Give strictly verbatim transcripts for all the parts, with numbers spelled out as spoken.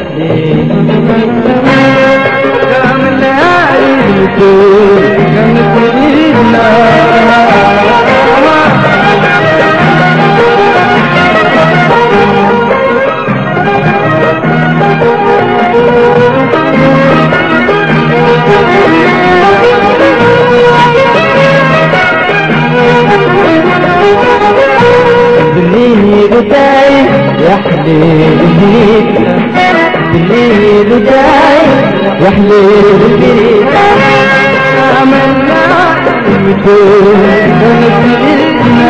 حليل قام الليالي طول كانت ليلنا بالليل جاي يا حليل جيتنا بالليل جاي يا حليل جيتنا عملنا المثول ونسينا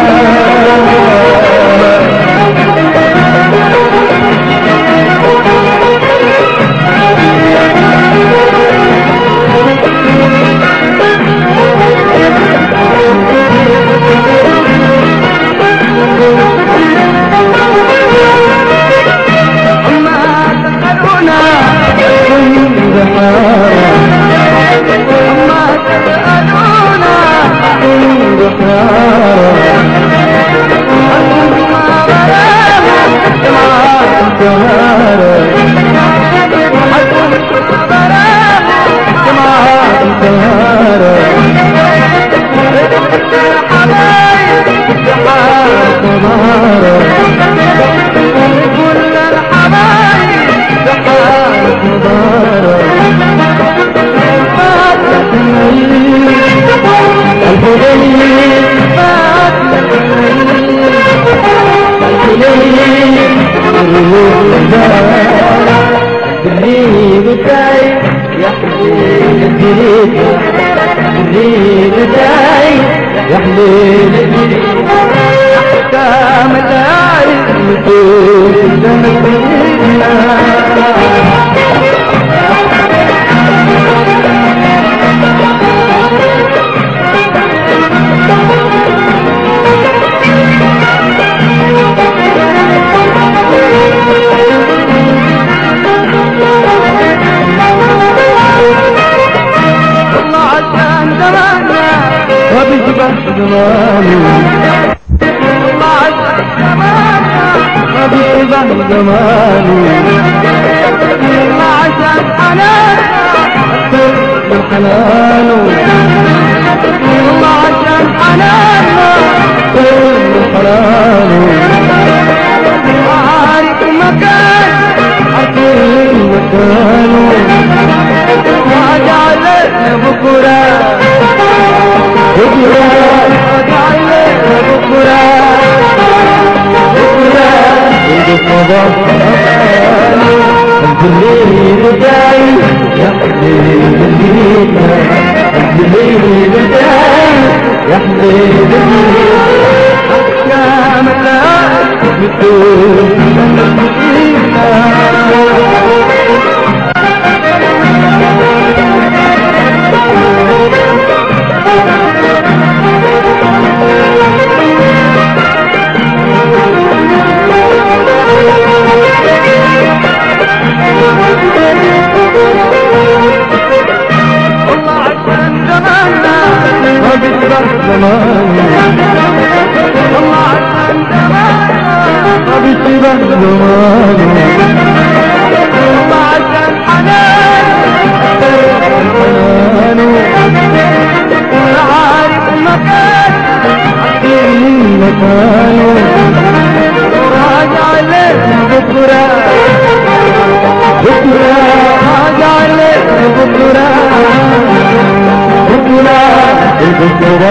بالليل جاي يا حليل جيتنا بالليل جاي يا حليل جيتنا احكام العالم طول سنتنا وبيشبه زماني الله عشان زماني وبيشبه زماني الله عشان حنانه أكثر من حنانه الله عشان حنانه أكثر من حنانه عارف مكان عارف مكانه وأجعله بكره بكرة وجعلنا بكرة بكرة بكرة الليل جاي يا حليل جيتنا الليل جاي يا حليل جيتنا أحكام العالم بتقول نسينا زماني الله عشان زماني وبيشبه زماني الله عشان حناني حناني عارف مكان عارفين مكانه راجع لك بكره بكره راجع لك بكره بكره البكرة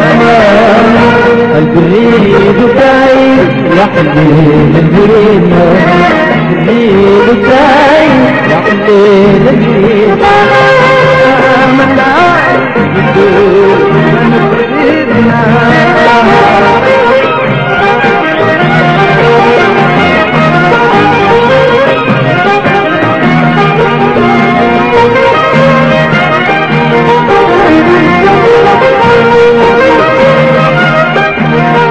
البريد جاي يا حليل البريد البريد جاي يا حليل البريد متاع بدون نبريدنا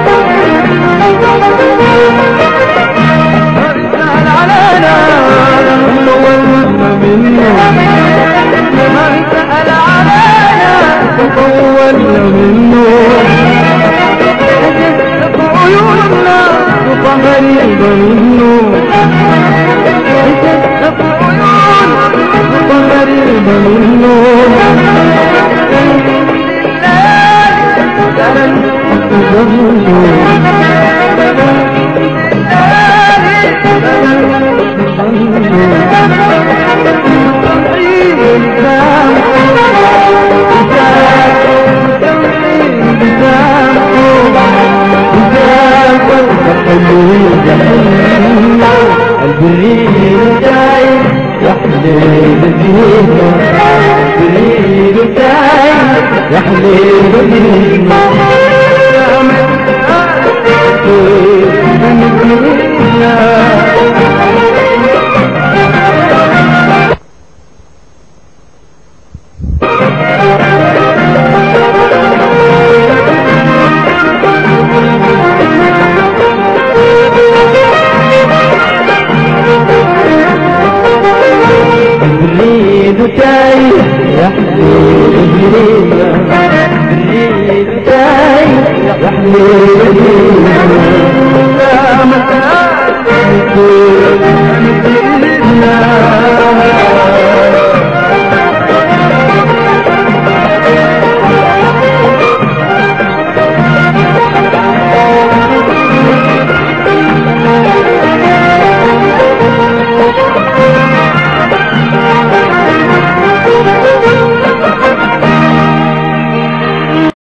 رسال علينا البريد جاي يحليل الدنيا البريد جاي يحليل الدنيا يا من جاي يحليل الدنيا البريد جاي يحليل الدنيا